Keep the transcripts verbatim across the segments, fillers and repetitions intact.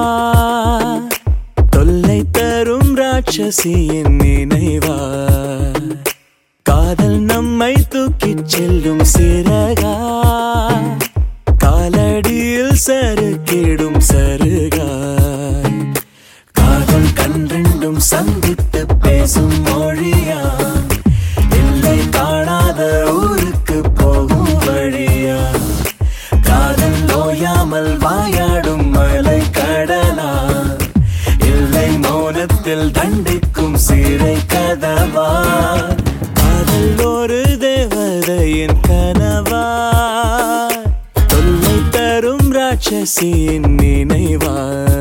தொல்லை தரும் ராட்சசியின் நினைவா காதல் நம்மை தூக்கிச் செல்லும் சிறகா காலடியில் சறுக்கிடும் சருகா காதல் கன்றெண்டும் சந்தித்து பேசும் மொழியா எல்லை காணாத ஊருக்கு போகும் வழியா காதல் ஓயாமல் வாயாடும் மலை கடலா எல்லை மௌனத்தில் தண்டிக்கும் சிறை கதவா காதல் ஒரு தேவதையின் கனவா தொல்லை தரும் ராட்சசியின் நினைவா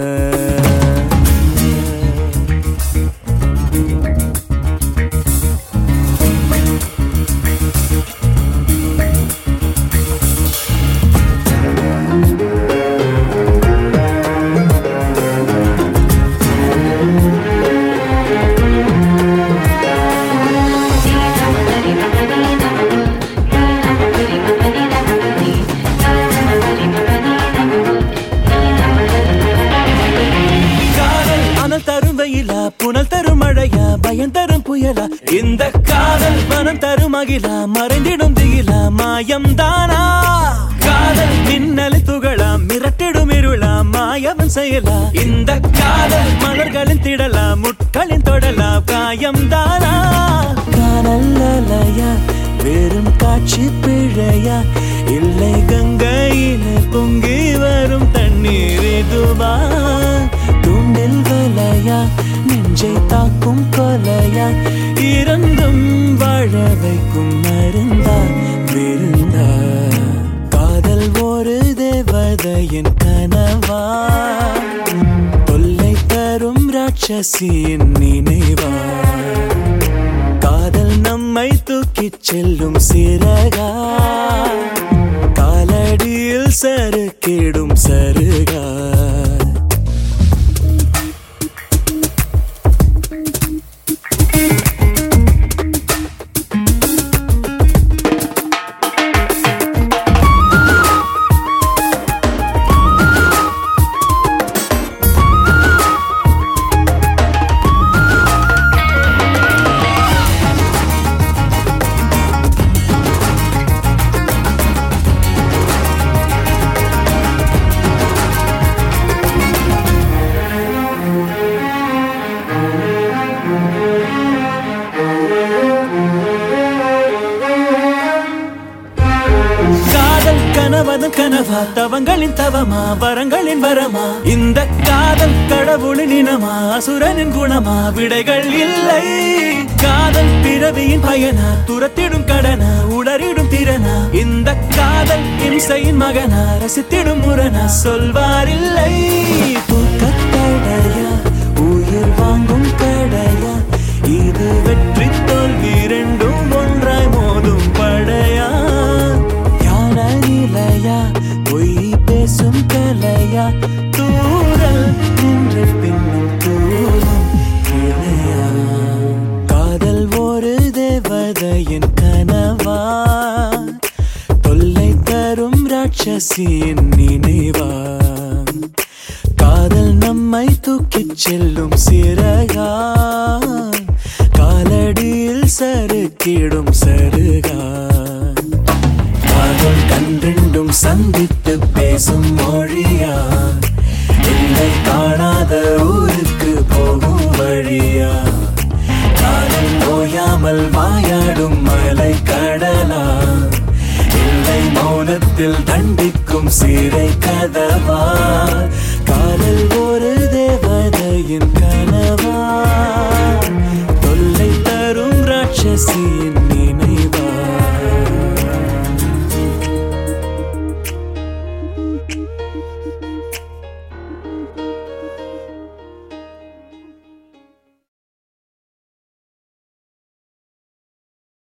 புனல் தரும் மழையா பயம் தரும் புயலா இந்த காதல் மனம் தரும் அகிலா மறைந்திடும் திகிலா மாயம் தானா காதல் மின்னலை துகளா மிரட்டிடும் இருளா மாயவன் செயலா இந்த காதல் மலர்களின் திடலா முட்களின் தொடலா காயம் தானா காதல் அலையா வெறும் காட்சி பிழையா இல்லை கங்கையிலே பொங்கி வரும் தண்ணீர் இதுவா தூண்டில் வலையா நெஞ்சை தாக்கும் கொலையா இரண்டும் வாழ வைக்கும் மருந்தா விருந்தா காதல் ஒரு தேவதையின் கனவா தொல்லை தரும் ராட்சசியின் நினைவா காதல் நம்மை தூக்கிச் செல்லும் சிறகா காலடியில் சறுக்கிடும் சருகா கனவதும் கனவா தவங்களின் தவமா வரங்களின் வரமா இந்த காதல் கடவுளின் இனமா அசுரனின் குணமா விடைகள் இல்லை காதல் பிறவியின் பயனா துரத்திடும் கடனா உடறிடும் திறனா இந்த காதல் இம்சையின் மகனா ரசித்திடும் முரணா சொல்வார் இல்லை தூக்கத்தடையா உயிர் வாங்கும் கடையா இது வெற்றி தோல்வி இரண்டும் ஒன்றாய் மோதும் படையா நிலையா பொய் பேசும் கலையா தூரல் நின்று பின்னும் தூரம் இளையா காதல் ஒரு தேவதையின் கனவா தொல்லை தரும் ராட்சசியின் நினைவா காதல் நம்மை தூக்கிச் செல்லும் சிறகா காலடியில் சறுக்கிடும் சருகா காதல் கன்றெண்டும் சந்தித்து பேசும் மொழியா இல்லை காணாத ஊருக்கு போகும் வழியா காதல் ஓயாமல் வாயாடும் மலை கடலா இல்லை மௌனத்தில் தண்டிக்கும் சிறை கதவா காதல் ஒரு தேவதையின் கனவா தொல்லை தரும் ராட்சசியின்